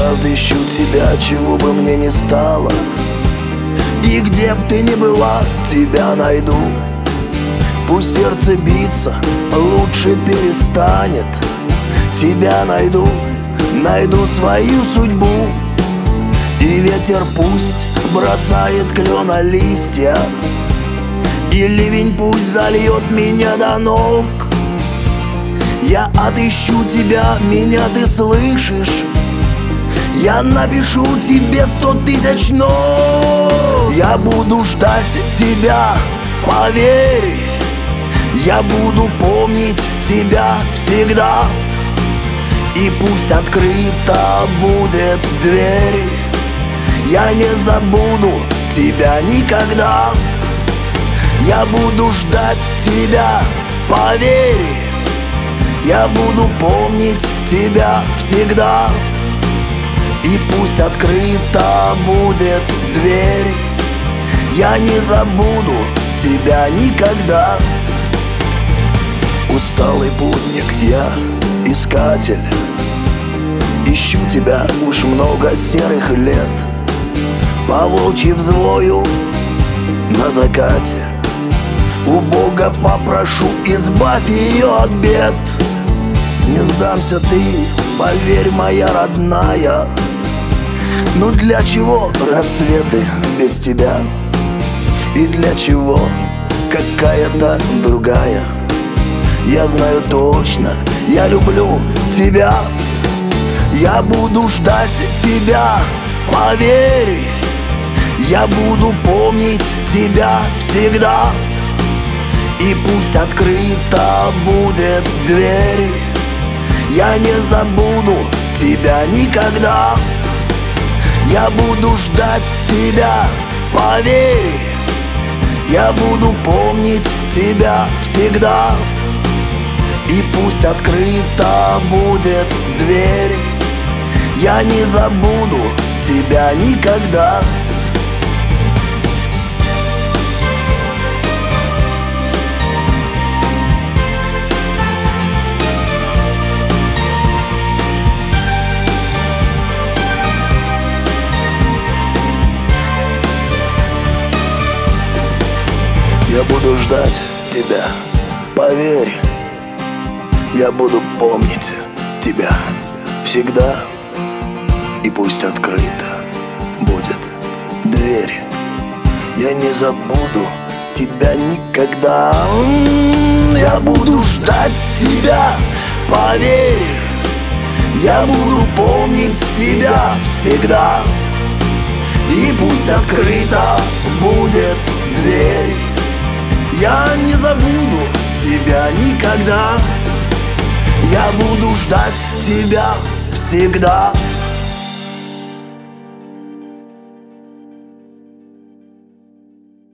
разыщу тебя, чего бы мне ни стало. И где б ты ни была, тебя найду. Пусть сердце биться лучше перестанет. Тебя найду, найду свою судьбу. И ветер пусть бросает клена листья, и ливень пусть зальет меня до ног. Я отыщу тебя, меня ты слышишь? Я напишу тебе 100 000 нот. Я буду ждать тебя, поверь. Я буду помнить тебя всегда. И пусть открыта будет дверь, я не забуду тебя никогда. Я буду ждать тебя, поверь. Я буду помнить тебя всегда. И пусть открыта будет дверь, я не забуду тебя никогда. Усталый путник я, искатель, ищу тебя уж много серых лет. По волчьи взвою на закате, у Бога попрошу, избавь ее от бед. Не сдамся ты, поверь, моя родная. Ну для чего рассветы без тебя? И для чего какая-то другая? Я знаю точно, я люблю тебя. Я буду ждать тебя, поверь. Я буду помнить тебя всегда. И пусть открыта будет дверь, я не забуду тебя никогда. Я буду ждать тебя, поверь. Я буду помнить тебя всегда. И пусть открыта будет дверь, я не забуду тебя никогда. Я буду ждать тебя, поверь. Я буду помнить тебя всегда. И пусть открыта будет дверь, я не забуду тебя никогда. Я буду ждать тебя, поверь. Я буду помнить тебя всегда. И пусть открыта будет дверь, я не забуду тебя никогда. Я буду ждать тебя всегда.